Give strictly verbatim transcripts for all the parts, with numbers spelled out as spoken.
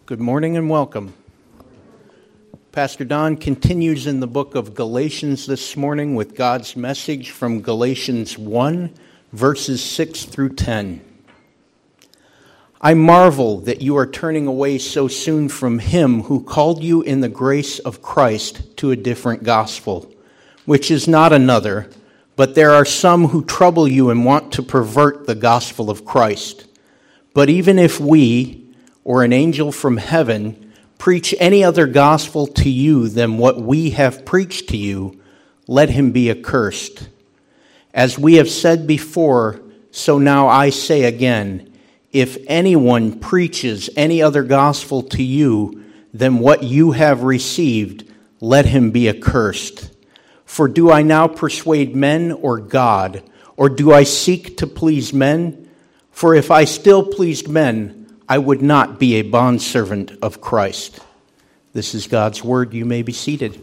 Good morning and welcome. Pastor Don continues in the book of Galatians this morning with God's message from Galatians one, verses six through ten. I marvel that you are turning away so soon from him who called you in the grace of Christ to a different gospel, which is not another, but there are some who trouble you and want to pervert the gospel of Christ. But even if we, or an angel from heaven, preach any other gospel to you than what we have preached to you, let him be accursed. As we have said before, so now I say again, if anyone preaches any other gospel to you than what you have received, let him be accursed. For do I now persuade men or God, or do I seek to please men? For if I still pleased men, I would not be a bondservant of Christ. This is God's word. You may be seated.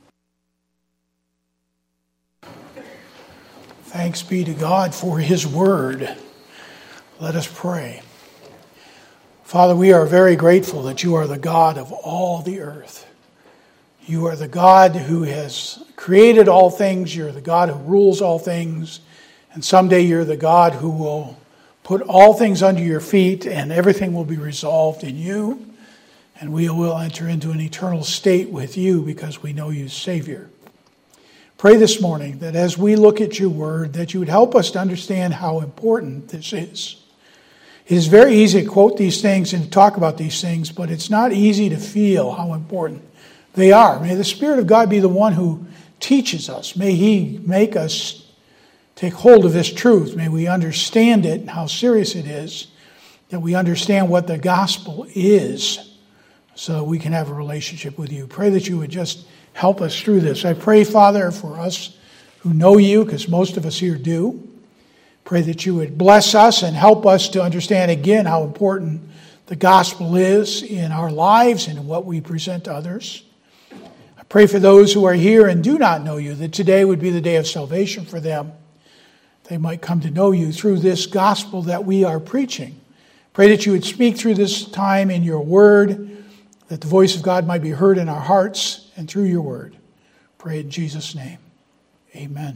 Thanks be to God for his word. Let us pray. Father, we are very grateful that you are the God of all the earth. You are the God who has created all things. You're the God who rules all things. And someday you're the God who will put all things under your feet, and everything will be resolved in you, and we will enter into an eternal state with you because we know you as Savior. Pray this morning that as we look at your word, that you would help us to understand how important this is. It is very easy to quote these things and to talk about these things, but it's not easy to feel how important they are. May the Spirit of God be the one who teaches us. May he make us take hold of this truth. May we understand it and how serious it is, that we understand what the gospel is so that we can have a relationship with you. Pray that you would just help us through this. I pray, Father, for us who know you, because most of us here do. Pray that you would bless us and help us to understand again how important the gospel is in our lives and in what we present to others. I pray for those who are here and do not know you, that today would be the day of salvation for them. They might come to know you through this gospel that we are preaching. Pray that you would speak through this time in your word, that the voice of God might be heard in our hearts and through your word. Pray in Jesus' name. Amen.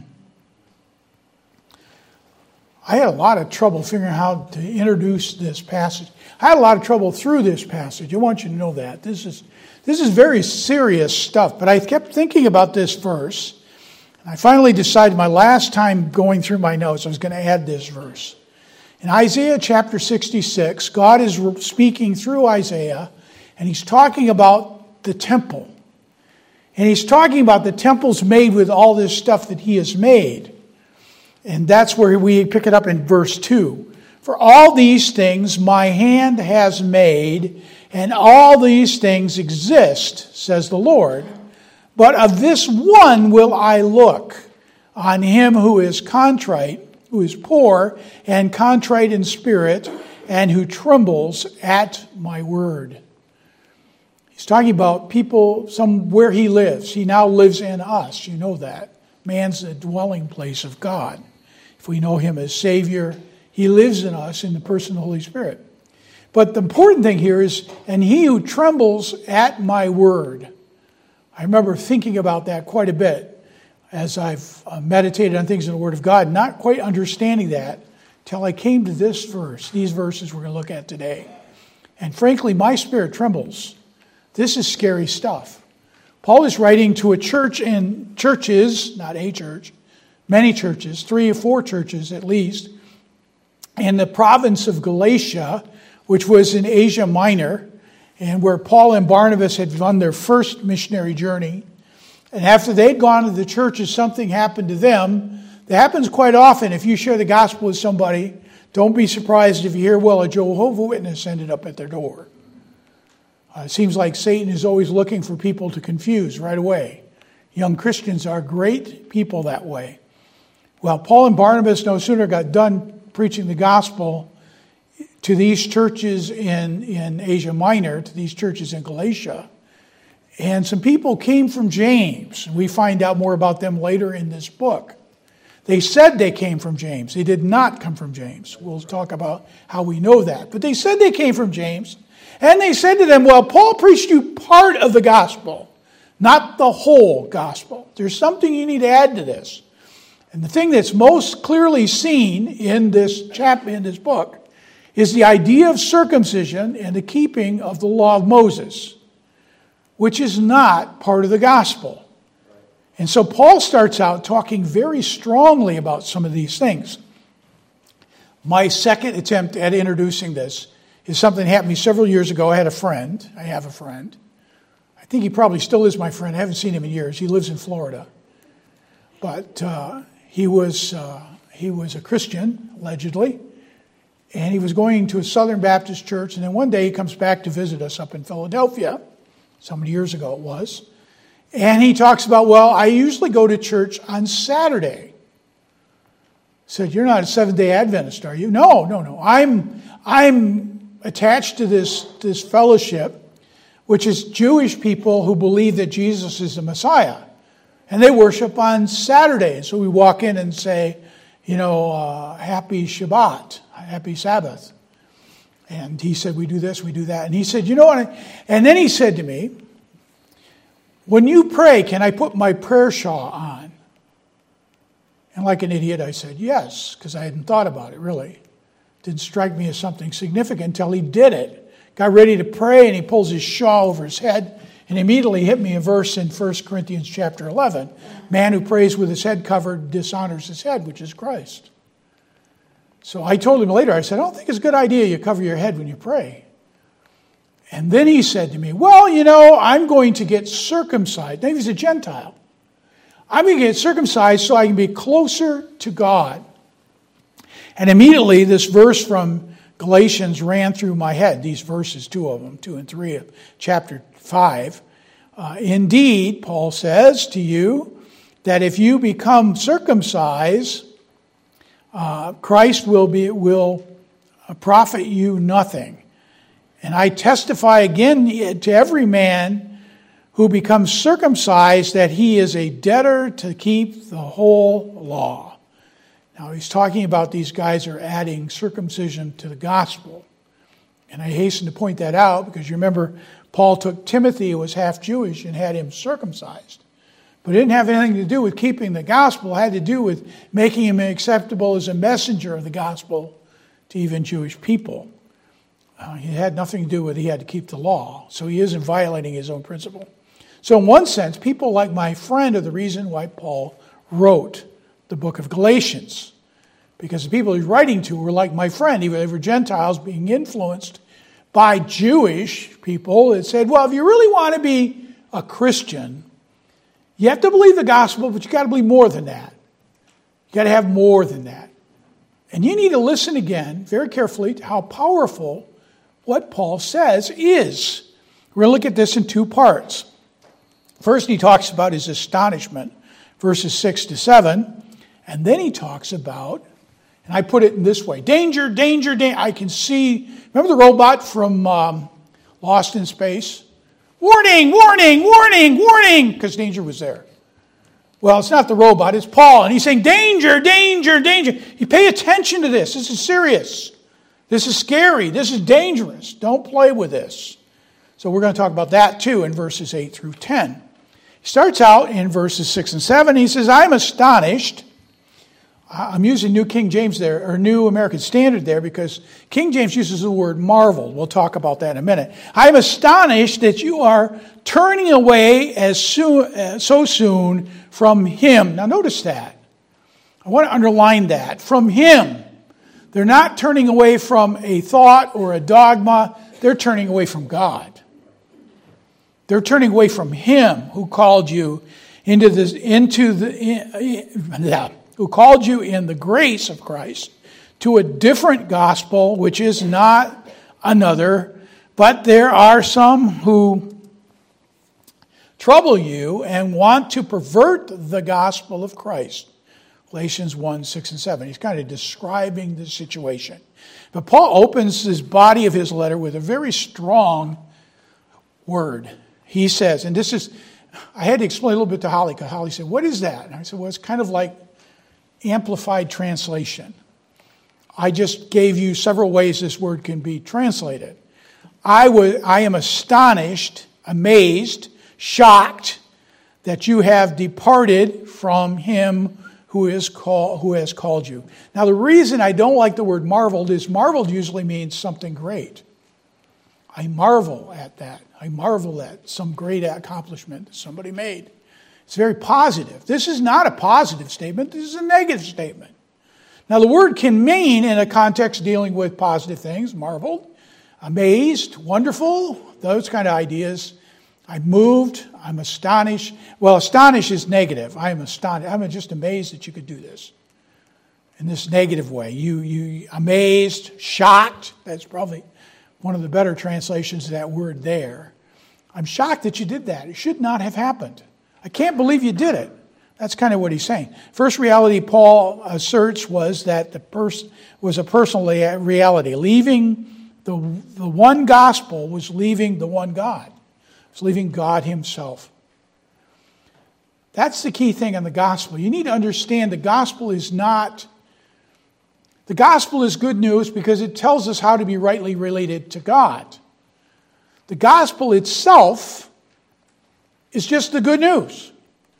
I had a lot of trouble figuring out how to introduce this passage. I had a lot of trouble through this passage. I want you to know that. This is, this is very serious stuff, but I kept thinking about this verse. I finally decided my last time going through my notes, I was going to add this verse. In Isaiah chapter sixty-six, God is speaking through Isaiah, and he's talking about the temple. And he's talking about the temples made with all this stuff that he has made. And that's where we pick it up in verse two. For all these things my hand has made, and all these things exist, says the Lord. But of this one will I look, on him who is contrite, who is poor and contrite in spirit, and who trembles at my word. He's talking about people, some where he lives. He now lives in us. You know that. Man's the dwelling place of God. If we know him as Savior, he lives in us in the person of the Holy Spirit. But the important thing here is, and he who trembles at my word. I remember thinking about that quite a bit as I've meditated on things in the Word of God, not quite understanding that till I came to this verse, these verses we're going to look at today. And frankly, my spirit trembles. This is scary stuff. Paul is writing to a church in churches, not a church, many churches, three or four churches at least, in the province of Galatia, which was in Asia Minor, and where Paul and Barnabas had done their first missionary journey. And after they'd gone to the churches, something happened to them. That happens quite often. If you share the gospel with somebody, don't be surprised if you hear, well, a Jehovah's Witness ended up at their door. Uh, it seems like Satan is always looking for people to confuse right away. Young Christians are great people that way. Well, Paul and Barnabas no sooner got done preaching the gospel to these churches in, in Asia Minor, to these churches in Galatia. And some people came from James. We find out more about them later in this book. They said they came from James. They did not come from James. We'll talk about how we know that. But they said they came from James. And they said to them, well, Paul preached you part of the gospel, not the whole gospel. There's something you need to add to this. And the thing that's most clearly seen in this chap in this book is the idea of circumcision and the keeping of the law of Moses, which is not part of the gospel. And so Paul starts out talking very strongly about some of these things. My second attempt at introducing this is something that happened to me several years ago. I had a friend. I have a friend. I think he probably still is my friend. I haven't seen him in years. He lives in Florida. But uh, he was uh, he was a Christian, allegedly. And he was going to a Southern Baptist church. And then one day he comes back to visit us up in Philadelphia. So many years ago it was. And he talks about, well, I usually go to church on Saturday. I said, you're not a Seventh-day Adventist, are you? No, no, no. I'm I'm attached to this, this fellowship, which is Jewish people who believe that Jesus is the Messiah. And they worship on Saturday. So we walk in and say, you know, uh, happy Shabbat, happy Sabbath. And he said, we do this, we do that. And he said, you know what? And then he said to me, when you pray, can I put my prayer shawl on? And like an idiot, I said, yes, because I hadn't thought about it, really. Didn't strike me as something significant until he did it. Got ready to pray, and he pulls his shawl over his head, and immediately hit me a verse in First Corinthians chapter eleven. Man who prays with his head covered dishonors his head, which is Christ. So I told him later, I said, I don't think it's a good idea you cover your head when you pray. And then he said to me, well, you know, I'm going to get circumcised. Now, he's a Gentile. I'm going to get circumcised so I can be closer to God. And immediately this verse from Galatians ran through my head. These verses, two of them, two and three of chapter five. Uh, Indeed, Paul says to you, that if you become circumcised, uh, Christ will be will profit you nothing. And I testify again to every man who becomes circumcised that he is a debtor to keep the whole law. Now he's talking about these guys are adding circumcision to the gospel. And I hasten to point that out because you remember Paul took Timothy, who was half Jewish, and had him circumcised. But it didn't have anything to do with keeping the gospel. It had to do with making him acceptable as a messenger of the gospel to even Jewish people. Uh, it had nothing to do with he had to keep the law. So he isn't violating his own principle. So in one sense, people like my friend are the reason why Paul wrote the book of Galatians. Because the people he's writing to were like my friend. They were Gentiles being influenced by Jewish people that said, well, if you really want to be a Christian, you have to believe the gospel, but you got to believe more than that. You got to have more than that. And you need to listen again very carefully to how powerful what Paul says is. We're going to look at this in two parts. First, he talks about his astonishment, verses six to seven. And then he talks about, and I put it in this way, danger, danger, danger. I can see, remember the robot from um, Lost in Space? Warning, warning, warning, warning, because danger was there. Well, it's not the robot, it's Paul. And he's saying, danger, danger, danger. You pay attention to this. This is serious. This is scary. This is dangerous. Don't play with this. So we're going to talk about that too in verses eight through ten. He starts out in verses six and seven. He says, I'm astonished. I'm using New King James there, or New American Standard there, because King James uses the word marveled. We'll talk about that in a minute. I'm astonished that you are turning away as soon, uh, so soon from Him. Now notice that. I want to underline that. From Him. They're not turning away from a thought or a dogma. They're turning away from God. They're turning away from Him who called you into this, into the, in, who called you in the grace of Christ to a different gospel, which is not another, but there are some who trouble you and want to pervert the gospel of Christ. Galatians one, six, and seven. He's kind of describing the situation. But Paul opens his body of his letter with a very strong word. He says, and this is, I had to explain a little bit to Holly, because Holly said, what is that? And I said, well, it's kind of like amplified translation. I just gave you several ways this word can be translated. I, was, I am astonished, amazed, shocked that you have departed from him who is call, who has called you. Now, the reason I don't like the word marveled is marveled usually means something great. I marvel at that. I marvel at some great accomplishment that somebody made. It's very positive. This is not a positive statement. This is a negative statement. Now, the word can mean, in a context dealing with positive things, marveled, amazed, wonderful, those kind of ideas. I'm moved. I'm astonished. Well, astonished is negative. I am astonished. I'm just amazed that you could do this in this negative way. You, you amazed, shocked. That's probably one of the better translations of that word there. I'm shocked that you did that. It should not have happened. I can't believe you did it. That's kind of what he's saying. First reality Paul asserts was that the person was a personal reality. Leaving the, the one gospel was leaving the one God. It's leaving God himself. That's the key thing in the gospel. You need to understand the gospel is not... The gospel is good news because it tells us how to be rightly related to God. The gospel itself is just the good news.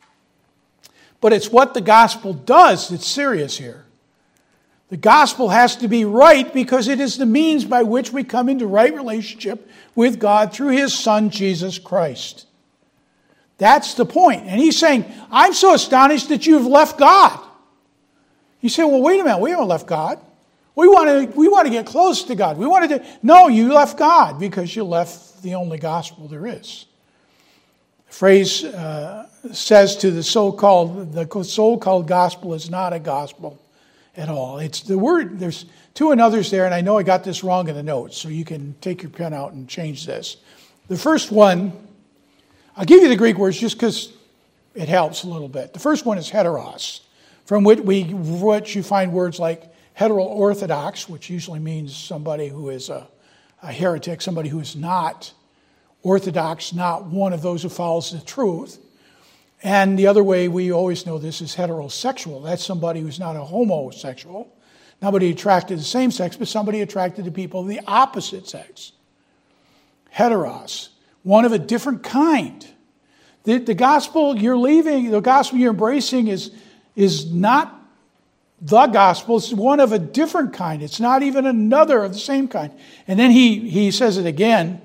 But it's what the gospel does that's serious here. The gospel has to be right because it is the means by which we come into right relationship with God through his Son, Jesus Christ. That's the point. And he's saying, I'm so astonished that you've left God. You say, well, wait a minute, we haven't left God. We want to, we want to get close to God. We wanted to, no, you left God because you left the only gospel there is. The phrase uh, says to the so-called, the so-called gospel is not a gospel at all. It's the word, there's two and others there, and I know I got this wrong in the notes, so you can take your pen out and change this. The first one, I'll give you the Greek words just because it helps a little bit. The first one is heteros, from which we which you find words like hetero-orthodox, which usually means somebody who is a, a heretic, somebody who is not orthodox, not one of those who follows the truth. And the other way we always know this is heterosexual. That's somebody who's not a homosexual, nobody attracted to the same sex, but somebody attracted to people of the opposite sex. Heteros, one of a different kind. The, the gospel you're leaving, the gospel you're embracing is, is not the gospel. It's one of a different kind. It's not even another of the same kind. And then he, he says it again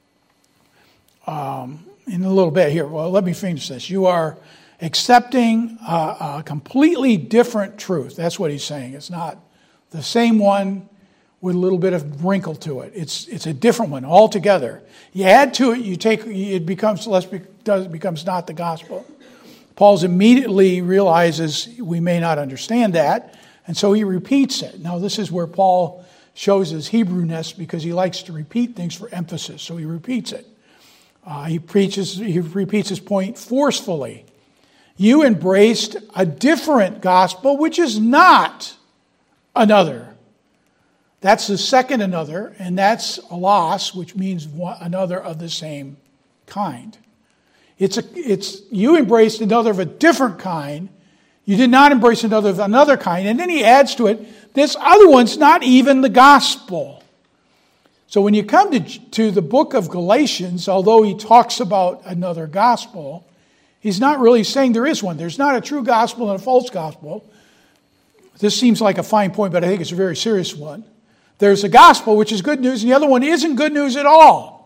um, in a little bit here. Well, let me finish this. You are accepting a, a completely different truth. That's what he's saying. It's not the same one with a little bit of wrinkle to it. It's it's a different one altogether. You add to it, you take it becomes less does becomes not the gospel. Paul immediately realizes we may not understand that, and so he repeats it. Now, this is where Paul shows his Hebrewness because he likes to repeat things for emphasis, so he repeats it. Uh, he preaches. He repeats his point forcefully. You embraced a different gospel, which is not another. That's the second another, and that's alos, which means one, another of the same kind. It's a, it's you embraced another of a different kind. You did not embrace another of another kind. And then he adds to it, this other one's not even the gospel. So when you come to, to the book of Galatians, although he talks about another gospel, he's not really saying there is one. There's not a true gospel and a false gospel. This seems like a fine point, but I think it's a very serious one. There's a gospel, which is good news, and the other one isn't good news at all.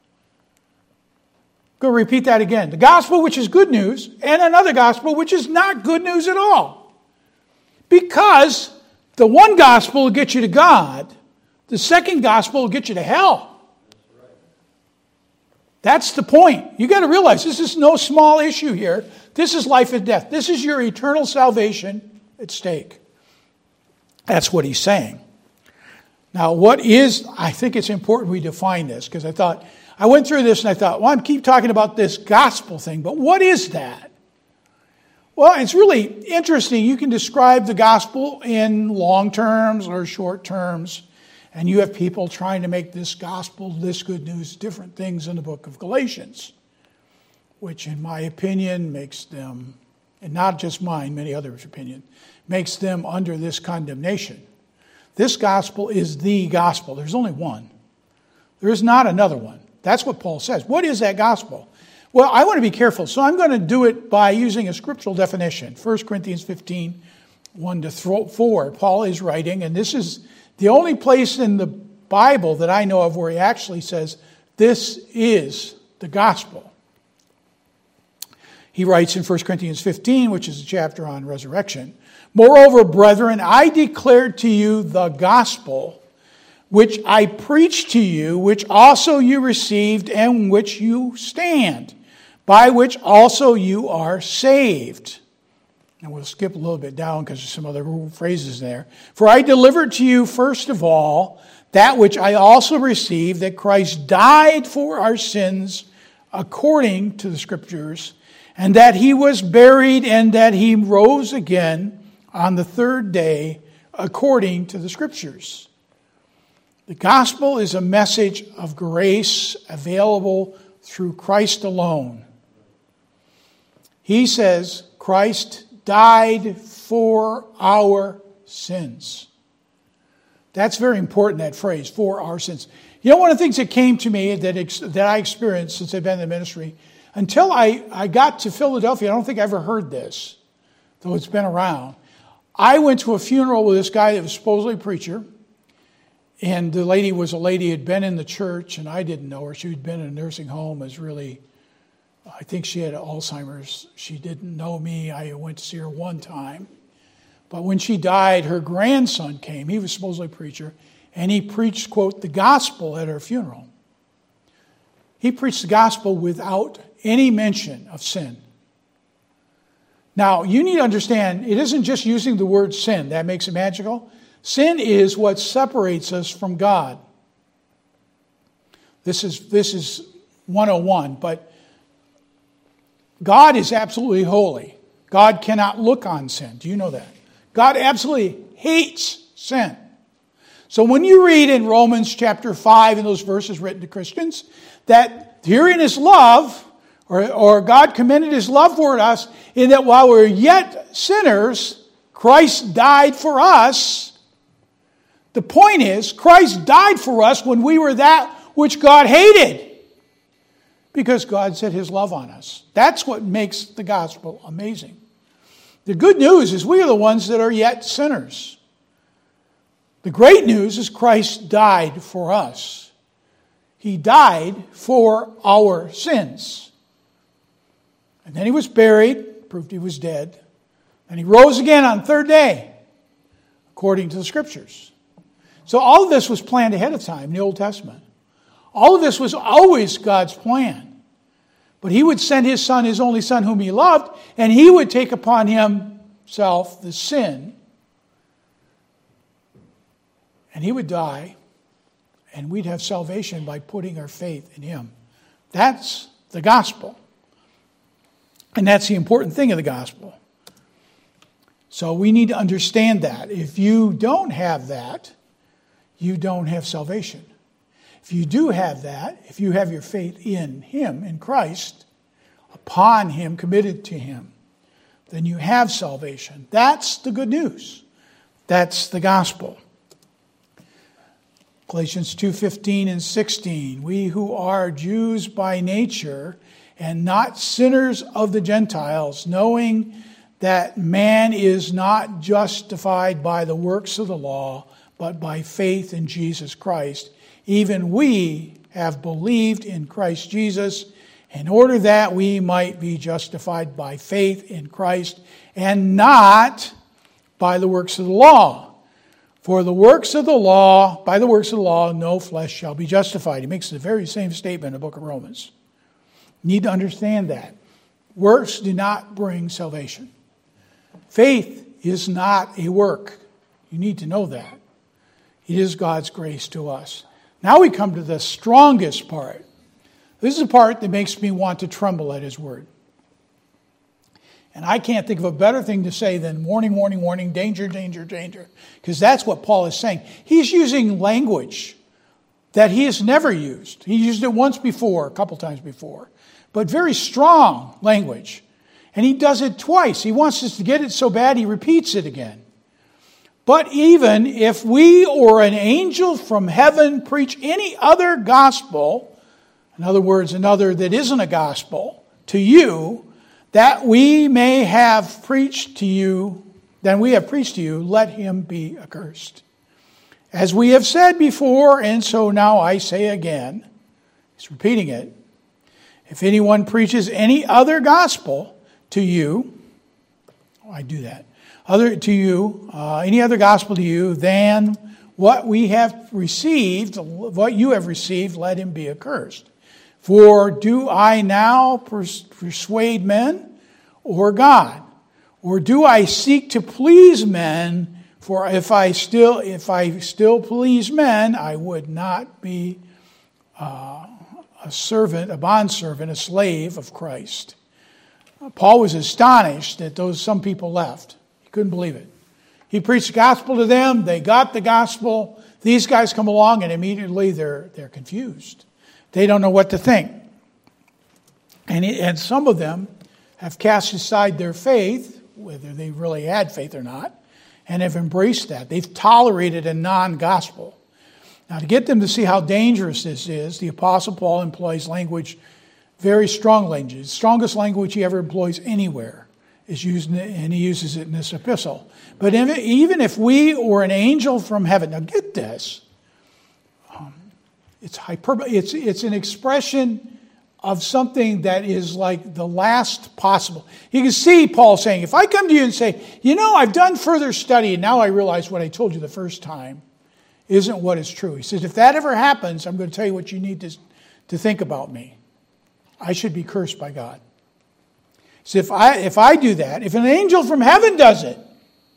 Go repeat that again. The gospel, which is good news, and another gospel, which is not good news at all. Because the one gospel will get you to God. The second gospel will get you to hell. That's the point. You got to realize this is no small issue here. This is life and death. This is your eternal salvation at stake. That's what he's saying. Now, what is, I think it's important we define this, because I thought, I went through this and I thought, well, I keep talking about this gospel thing, but what is that? Well, it's really interesting. You can describe the gospel in long terms or short terms, and you have people trying to make this gospel, this good news, different things in the book of Galatians, which in my opinion makes them, and not just mine, many others' opinion, makes them under this condemnation. This gospel is the gospel. There's only one. There is not another one. That's what Paul says. What is that gospel? Well, I want to be careful, so I'm going to do it by using a scriptural definition. First Corinthians fifteen, one to four. Paul is writing, and this is the only place in the Bible that I know of where he actually says, this is the gospel. He writes in First Corinthians fifteen, which is a chapter on resurrection, moreover, brethren, I declare to you the gospel which I preached to you, which also you received, and which you stand, by which also you are saved. And we'll skip a little bit down because there's some other phrases there. For I delivered to you first of all that which I also received, that Christ died for our sins according to the Scriptures, and that he was buried, and that he rose again on the third day according to the Scriptures. The gospel is a message of grace available through Christ alone. He says Christ died for our sins. That's very important, that phrase, for our sins. You know, one of the things that came to me that, ex- that I experienced since I've been in the ministry, until I, I got to Philadelphia, I don't think I ever heard this, though it's been around. I went to a funeral with this guy that was supposedly a preacher, and the lady was a lady who had been in the church, and I didn't know her. She had been in a nursing home, was really, I think she had Alzheimer's. She didn't know me. I went to see her one time. But when she died, her grandson came. He was supposedly a preacher, and he preached, quote, the gospel at her funeral. He preached the gospel without any mention of sin. Now, you need to understand, it isn't just using the word sin that makes it magical. Sin is what separates us from God. This is, this is one oh one, but God is absolutely holy. God cannot look on sin. Do you know that? God absolutely hates sin. So when you read in Romans chapter five, in those verses written to Christians, that herein is love, or, or God commended his love for us, in that while we were yet sinners, Christ died for us. The point is, Christ died for us when we were that which God hated, because God set his love on us. That's what makes the gospel amazing. The good news is we are the ones that are yet sinners. The great news is Christ died for us. He died for our sins. And then he was buried, proved he was dead. And he rose again on the third day, according to the Scriptures. So all of this was planned ahead of time in the Old Testament. All of this was always God's plan. But he would send his son, his only son whom he loved, and he would take upon himself the sin. And he would die, and we'd have salvation by putting our faith in him. That's the gospel. And that's the important thing of the gospel. So we need to understand that. If you don't have that, you don't have salvation. If you do have that, if you have your faith in him, in Christ, upon him, committed to him, then you have salvation. That's the good news. That's the gospel. Galatians two fifteen and sixteen, we who are Jews by nature and not sinners of the Gentiles, knowing that man is not justified by the works of the law, but by faith in Jesus Christ. Even we have believed in Christ Jesus in order that we might be justified by faith in Christ and not by the works of the law. For the works of the law, by the works of the law, no flesh shall be justified. He makes the very same statement in the book of Romans. You need to understand that. Works do not bring salvation. Faith is not a work. You need to know that. It is God's grace to us. Now we come to the strongest part. This is the part that makes me want to tremble at his word. And I can't think of a better thing to say than warning, warning, warning, danger, danger, danger. Because that's what Paul is saying. He's using language that he has never used. He used it once before, a couple times before. But very strong language. And he does it twice. He wants us to get it so bad he repeats it again. But even if we or an angel from heaven preach any other gospel, in other words, another that isn't a gospel, to you, that we may have preached to you, then we have preached to you, let him be accursed. As we have said before, and so now I say again, he's repeating it, if anyone preaches any other gospel to you, oh, I do that, other to you, uh, any other gospel to you than what we have received, what you have received, let him be accursed. For do I now pers- persuade men or God? Or do I seek to please men? For if I still if I still please men, I would not be uh, a servant, a bondservant, a slave of Christ. Paul was astonished that those some people left. He couldn't believe it. He preached the gospel to them. They got the gospel. These guys come along and immediately they're they're confused. They don't know what to think. And, it, and some of them have cast aside their faith, whether they really had faith or not, and have embraced that. They've tolerated a non-gospel. Now, to get them to see how dangerous this is, the Apostle Paul employs language, very strong language. The strongest language he ever employs anywhere is used, and he uses it in this epistle. But even if we or an angel from heaven, now get this, um, it's hyperbole. It's it's an expression of something that is like the last possible. You can see Paul saying, if I come to you and say, you know, I've done further study and now I realize what I told you the first time isn't what is true. He says, if that ever happens, I'm going to tell you what you need to, to think about me. I should be cursed by God. So if I if I do that, if an angel from heaven does it,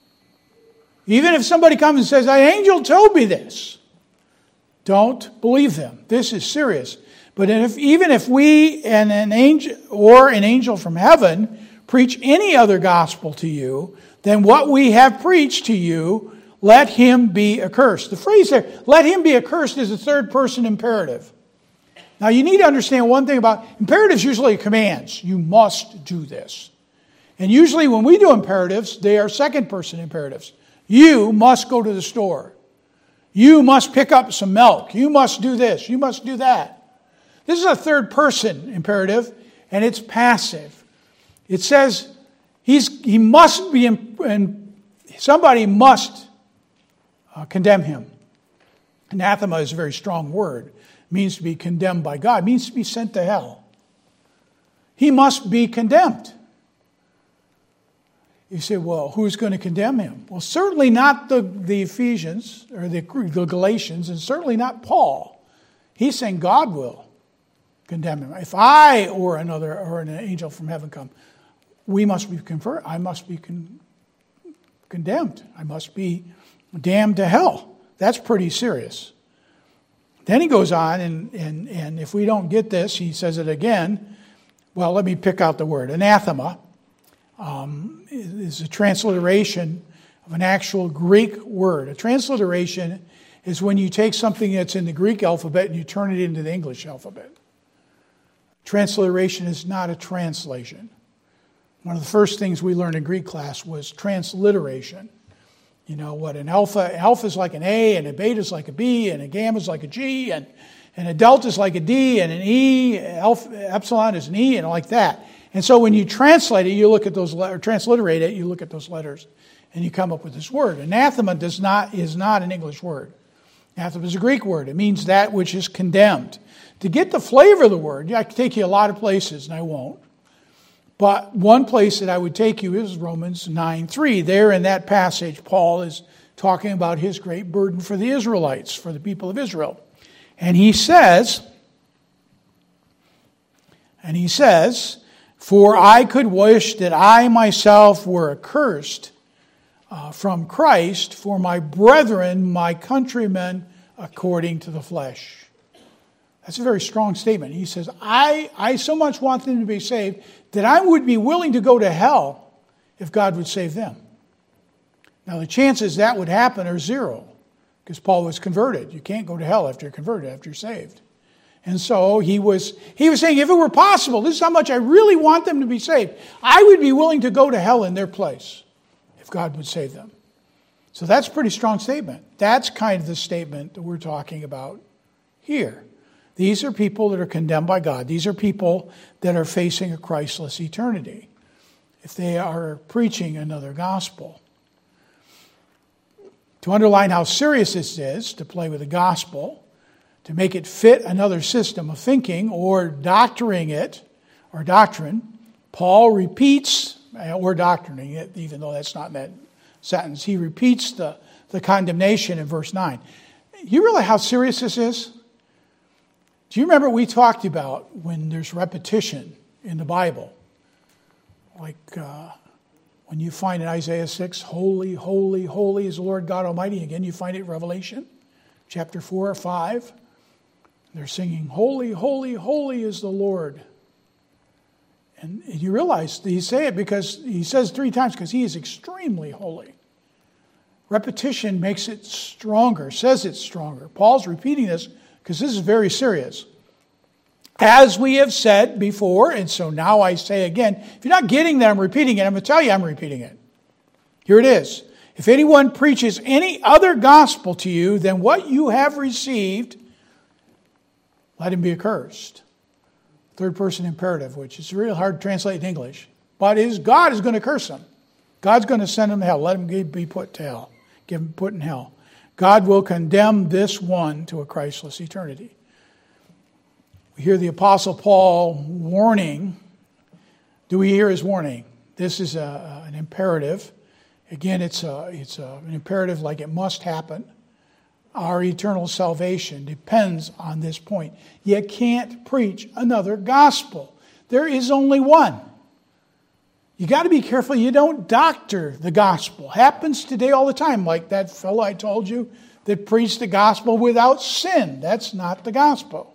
even if somebody comes and says, an angel told me this, don't believe them. This is serious. But if, even if we and an angel or an angel from heaven preach any other gospel to you than what we have preached to you, let him be accursed. The phrase there, let him be accursed, is a third person imperative. Now you need to understand one thing about imperatives, usually commands. You must do this. And usually when we do imperatives, they are second person imperatives. You must go to the store. You must pick up some milk. You must do this. You must do that. This is a third person imperative, and it's passive. It says he's he must be, and somebody must uh, condemn him. Anathema is a very strong word. It means to be condemned by God. It means to be sent to hell. He must be condemned. You say, well, who's going to condemn him? Well, certainly not the, the Ephesians or the, the Galatians, and certainly not Paul. He's saying God will condemn him. If I or another or an angel from heaven come, we must be convert. I must be con- condemned. I must be damned to hell. That's pretty serious. Then he goes on, and, and, and if we don't get this, he says it again. Well, let me pick out the word. Anathema um, is a transliteration of an actual Greek word. A transliteration is when you take something that's in the Greek alphabet and you turn it into the English alphabet. Transliteration is not a translation. One of the first things we learned in Greek class was transliteration. You know what, an alpha, alpha is like an A, and a beta is like a B, and a gamma is like a G, and, and a delta is like a D, and an E, alpha, epsilon is an E, and like that. And so when you translate it, you look at those letters, transliterate it, you look at those letters, and you come up with this word. Anathema does not is not an English word. Anathema is a Greek word. It means that which is condemned. To get the flavor of the word, I could take you a lot of places, and I won't. But one place that I would take you is Romans nine three. There in that passage, Paul is talking about his great burden for the Israelites, for the people of Israel. And he says, and he says, for I could wish that I myself were accursed uh, from Christ for my brethren, my countrymen, according to the flesh. That's a very strong statement. He says, I, I so much want them to be saved that I would be willing to go to hell if God would save them. Now, the chances that would happen are zero because Paul was converted. You can't go to hell after you're converted, after you're saved. And so he was, he was saying, if it were possible, this is how much I really want them to be saved. I would be willing to go to hell in their place if God would save them. So that's a pretty strong statement. That's kind of the statement that we're talking about here. These are people that are condemned by God. These are people that are facing a Christless eternity if they are preaching another gospel. To underline how serious this is, to play with the gospel, to make it fit another system of thinking or doctoring it, or doctrine, Paul repeats, or doctrining it, even though that's not in that sentence, he repeats the, the condemnation in verse nine. You realize how serious this is? Do you remember we talked about when there's repetition in the Bible? Like uh, when you find in Isaiah six, holy, holy, holy is the Lord God Almighty. Again, you find it in Revelation chapter four or five. They're singing, holy, holy, holy is the Lord. And you realize that he say it because he says three times because he is extremely holy. Repetition makes it stronger, says it's stronger. Paul's repeating this because this is very serious. As we have said before, and so now I say again, if you're not getting that I'm repeating it, I'm going to tell you I'm repeating it. Here it is. If anyone preaches any other gospel to you than what you have received, let him be accursed. Third person imperative, which is really hard to translate in English. But is God is going to curse him. God's going to send him to hell. Let him be put to hell. Give him put in hell. God will condemn this one to a Christless eternity. We hear the Apostle Paul warning. Do we hear his warning? This is a, an imperative. Again, it's, a, it's a, an imperative like it must happen. Our eternal salvation depends on this point. You can't preach another gospel. There is only one. You got to be careful you don't doctor the gospel. Happens today all the time, like that fellow I told you that preached the gospel without sin. That's not the gospel.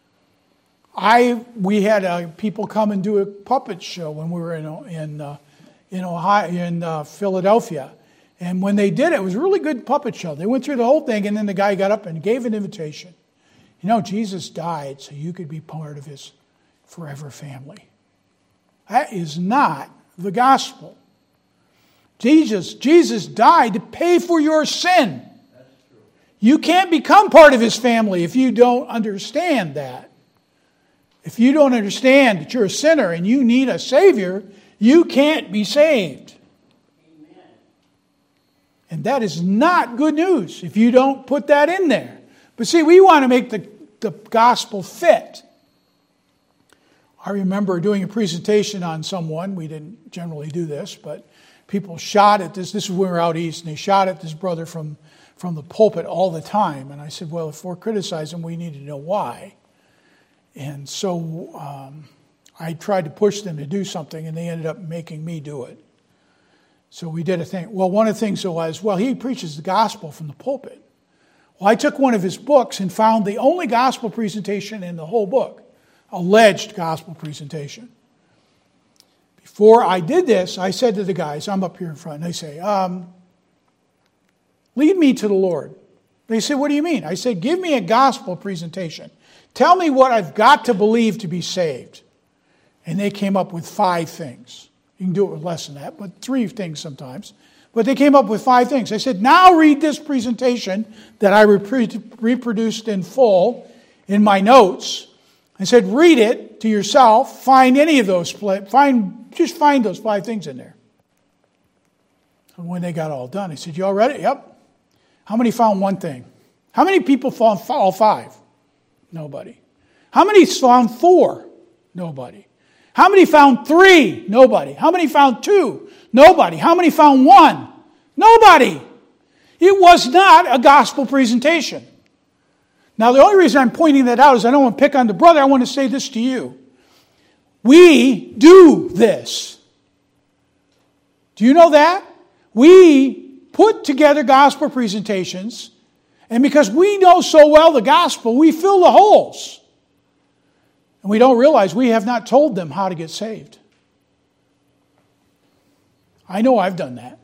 I we had uh, people come and do a puppet show when we were in in uh, in Ohio in uh, Philadelphia. And when they did it, it was a really good puppet show. They went through the whole thing, and then the guy got up and gave an invitation. You know, Jesus died so you could be part of his forever family. That is not the gospel. Jesus, Jesus died to pay for your sin. That's true. You can't become part of his family if you don't understand that. If you don't understand that you're a sinner and you need a Savior, you can't be saved. And that is not good news if you don't put that in there. But see, we want to make the, the gospel fit. I remember doing a presentation on someone. We didn't generally do this, but people shot at this. This is when we were out east, and they shot at this brother from, from the pulpit all the time. And I said, well, if we're criticizing, we need to know why. And so um, I tried to push them to do something, and they ended up making me do it. So we did a thing. Well, one of the things was, well, he preaches the gospel from the pulpit. Well, I took one of his books and found the only gospel presentation in the whole book, alleged gospel presentation. Before I did this, I said to the guys, I'm up here in front, and they say, um, lead me to the Lord. They said, what do you mean? I said, give me a gospel presentation. Tell me what I've got to believe to be saved. And they came up with five things. You can do it with less than that, but three things sometimes. But they came up with five things. I said, now read this presentation that I repre- reproduced in full in my notes. I said, read it to yourself. Find any of those. Find Just find those five things in there. And when they got all done, I said, you all read it? Yep. How many found one thing? How many people found all five? Nobody. How many found four? Nobody. How many found three? Nobody. How many found two? Nobody. How many found one? Nobody. It was not a gospel presentation. Now, the only reason I'm pointing that out is I don't want to pick on the brother. I want to say this to you. We do this. Do you know that? We put together gospel presentations, and because we know so well the gospel, we fill the holes. And we don't realize we have not told them how to get saved. I know I've done that.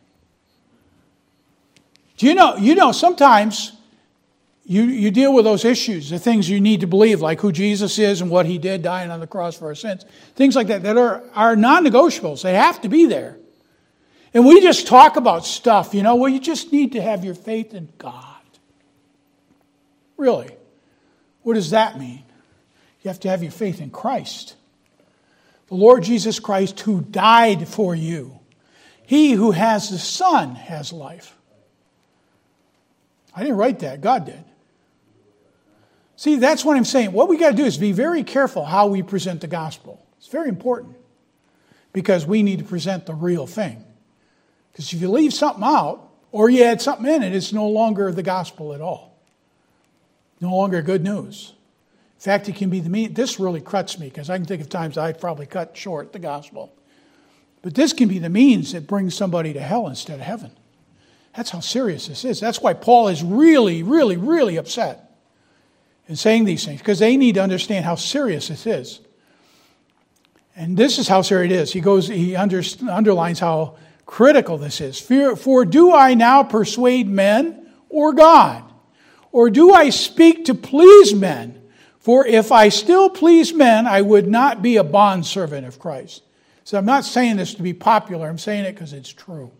Do you know, you know, sometimes you, you deal with those issues, the things you need to believe, like who Jesus is and what he did dying on the cross for our sins. Things like that that are, are non-negotiables. They have to be there. And we just talk about stuff, you know, well, you just need to have your faith in God. Really? What does that mean? You have to have your faith in Christ. The Lord Jesus Christ who died for you. He who has the Son has life. I didn't write that. God did. See, that's what I'm saying. What we got to do is be very careful how we present the gospel. It's very important. Because we need to present the real thing. Because if you leave something out, or you add something in it, it's no longer the gospel at all. No longer good news. In fact, it can be the mean. This really cuts me, because I can think of times I've probably cut short the gospel. But this can be the means that brings somebody to hell instead of heaven. That's how serious this is. That's why Paul is really, really, really upset in saying these things, because they need to understand how serious this is. And this is how serious it is. He goes, he under, underlines how critical this is. For, for do I now persuade men or God? Or do I speak to please men? For if I still please men, I would not be a bondservant of Christ. So I'm not saying this to be popular. I'm saying it because it's true.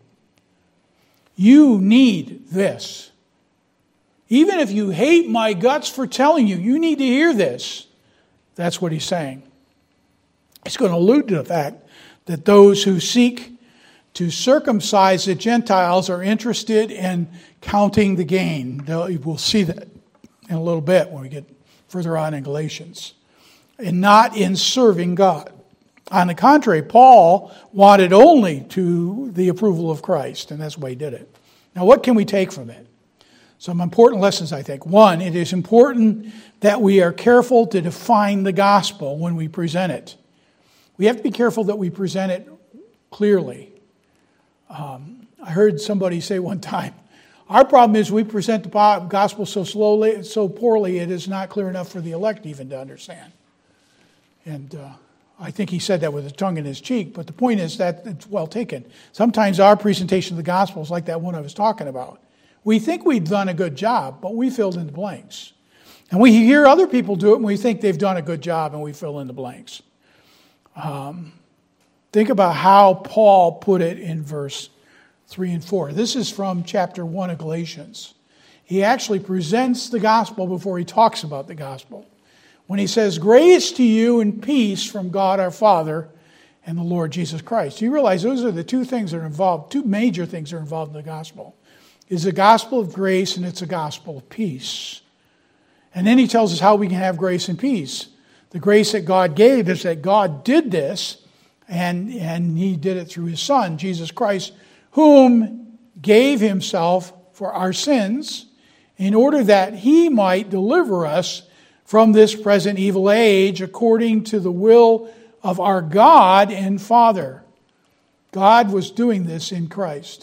You need this. Even if you hate my guts for telling you, you need to hear this. That's what he's saying. It's going to allude to the fact that those who seek to circumcise the Gentiles are interested in counting the gain. We'll see that in a little bit when we get further on in Galatians. And not in serving God. On the contrary, Paul wanted only to the approval of Christ, and that's why he did it. Now, what can we take from it? Some important lessons, I think. One, it is important that we are careful to define the gospel when we present it. We have to be careful that we present it clearly. Um, I heard somebody say one time, our problem is we present the gospel so slowly, so poorly, it is not clear enough for the elect even to understand. And uh, I think he said that with a tongue in his cheek, but the point is that it's well taken. Sometimes our presentation of the gospel is like that one I was talking about. We think we've done a good job, but we filled in the blanks. And we hear other people do it, and we think they've done a good job, and we fill in the blanks. Um, think about how Paul put it in verse three and four. This is from chapter one of Galatians. He actually presents the gospel before he talks about the gospel. When he says, grace to you and peace from God our Father and the Lord Jesus Christ. You realize those are the two things that are involved, two major things that are involved in the gospel. It's a gospel of grace and it's a gospel of peace. And then he tells us how we can have grace and peace. The grace that God gave is that God did this, and, and he did it through his Son, Jesus Christ, whom gave himself for our sins in order that he might deliver us from this present evil age according to the will of our God and Father. God was doing this in Christ,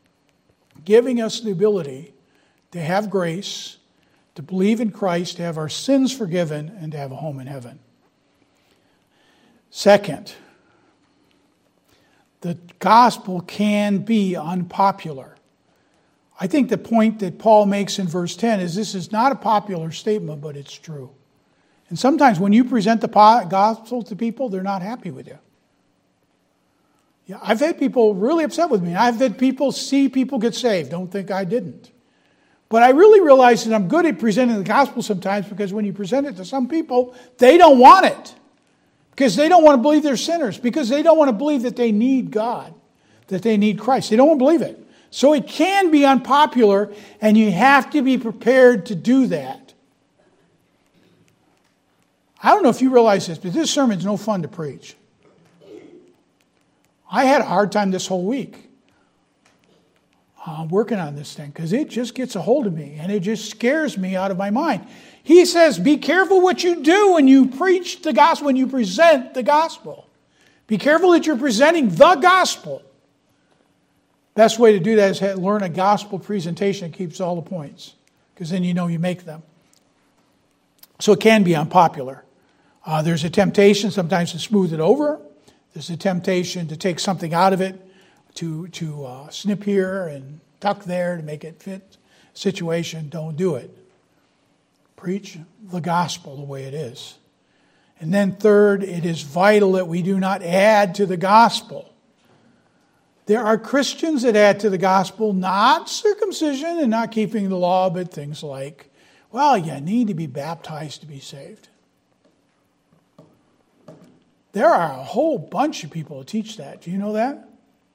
giving us the ability to have grace, to believe in Christ, to have our sins forgiven, and to have a home in heaven. Second, the gospel can be unpopular. I think the point that Paul makes in verse ten is this is not a popular statement, but it's true. And sometimes when you present the gospel to people, they're not happy with you. Yeah, I've had people really upset with me. I've had people see people get saved. Don't think I didn't. But I really realize that I'm good at presenting the gospel sometimes, because when you present it to some people, they don't want it. Because they don't want to believe they're sinners. Because they don't want to believe that they need God. That they need Christ. They don't want to believe it. So it can be unpopular, and you have to be prepared to do that. I don't know if you realize this, but this sermon's no fun to preach. I had a hard time this whole week uh, working on this thing, because it just gets a hold of me, and it just scares me out of my mind. He says, be careful what you do when you preach the gospel, when you present the gospel. Be careful that you're presenting the gospel. Best way to do that is to learn a gospel presentation that keeps all the points, because then you know you make them. So it can be unpopular. Uh, there's a temptation sometimes to smooth it over. There's a temptation to take something out of it, to, to uh, snip here and tuck there to make it fit situation. Don't do it. Preach the gospel the way it is. And then third, it is vital that we do not add to the gospel. There are Christians that add to the gospel not circumcision and not keeping the law, but things like, well, you need to be baptized to be saved. There are a whole bunch of people who teach that. Do you know that?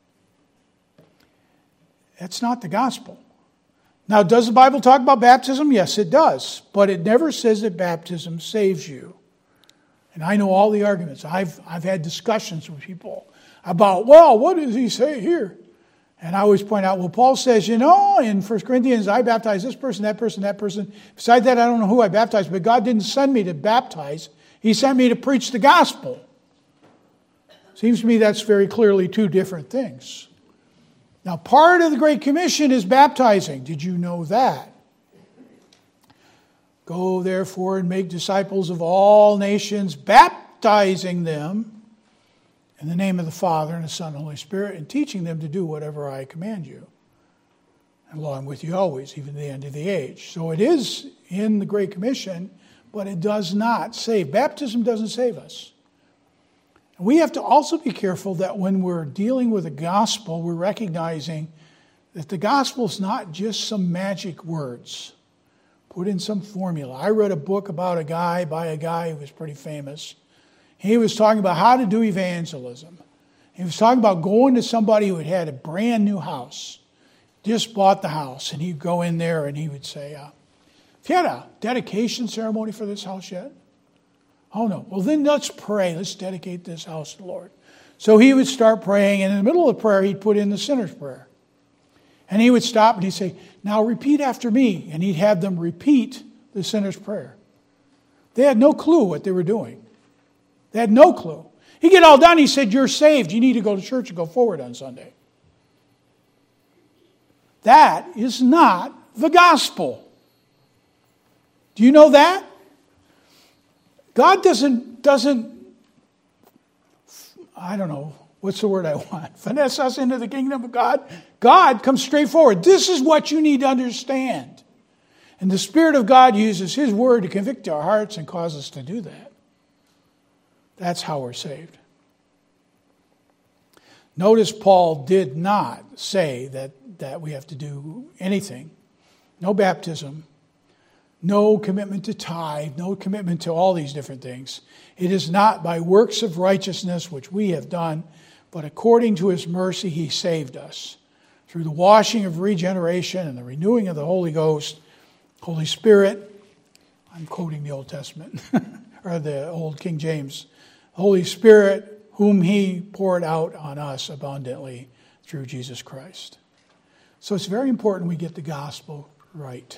That's not the gospel. Now, does the Bible talk about baptism? Yes, it does. But it never says that baptism saves you. And I know all the arguments. I've, I've had discussions with people about, well, what does he say here? And I always point out, well, Paul says, you know, in First Corinthians, I baptize this person, that person, that person. Besides that, I don't know who I baptized, but God didn't send me to baptize. He sent me to preach the gospel. Seems to me that's very clearly two different things. Now, part of the Great Commission is baptizing. Did you know that? Go, therefore, and make disciples of all nations, baptizing them in the name of the Father and the Son and the Holy Spirit, and teaching them to do whatever I command you. And lo, I'm with you always, even to the end of the age. So it is in the Great Commission, but it does not save. Baptism doesn't save us. We have to also be careful that when we're dealing with the gospel, we're recognizing that the gospel is not just some magic words put in some formula. I read a book about a guy, by a guy who was pretty famous. He was talking about how to do evangelism. He was talking about going to somebody who had had a brand new house, just bought the house, and he'd go in there and he would say, uh, have you had a dedication ceremony for this house yet? Oh, no. Well, then let's pray. Let's dedicate this house to the Lord. So he would start praying, and in the middle of the prayer, he'd put in the sinner's prayer. And he would stop and he'd say, now repeat after me. And he'd have them repeat the sinner's prayer. They had no clue what they were doing. They had no clue. He'd get all done. He said, you're saved. You need to go to church and go forward on Sunday. That is not the gospel. Do you know that? God doesn't, doesn't, I don't know, what's the word I want? Finesse us into the kingdom of God. God comes straight forward. This is what you need to understand. And the Spirit of God uses His word to convict our hearts and cause us to do that. That's how we're saved. Notice Paul did not say that, that we have to do anything. No baptism. No commitment to tithe, no commitment to all these different things. It is not by works of righteousness which we have done, but according to His mercy He saved us. Through the washing of regeneration and the renewing of the Holy Ghost, Holy Spirit, I'm quoting the Old Testament, or the Old King James, Holy Spirit, whom He poured out on us abundantly through Jesus Christ. So it's very important we get the gospel right.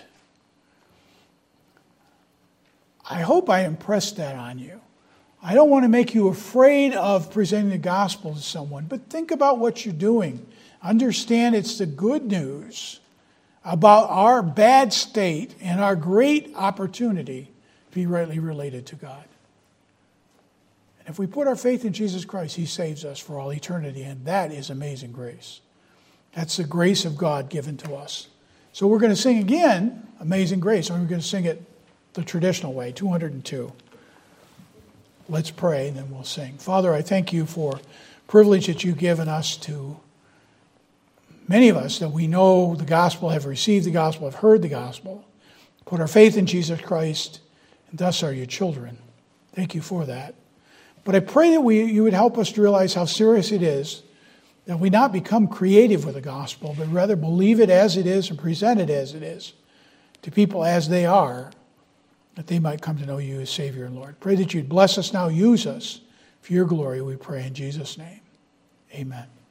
I hope I impressed that on you. I don't want to make you afraid of presenting the gospel to someone, but think about what you're doing. Understand it's the good news about our bad state and our great opportunity to be rightly related to God. And if we put our faith in Jesus Christ, He saves us for all eternity, and that is amazing grace. That's the grace of God given to us. So we're going to sing again, Amazing Grace, and we're going to sing it the traditional way, two hundred two. Let's pray, and then we'll sing. Father, I thank You for privilege that You've given us to many of us, that we know the gospel, have received the gospel, have heard the gospel, put our faith in Jesus Christ, and thus are Your children. Thank You for that. But I pray that we, You would help us to realize how serious it is that we not become creative with the gospel, but rather believe it as it is and present it as it is to people as they are, that they might come to know You as Savior and Lord. Pray that You'd bless us now, use us for Your glory, we pray in Jesus' name. Amen.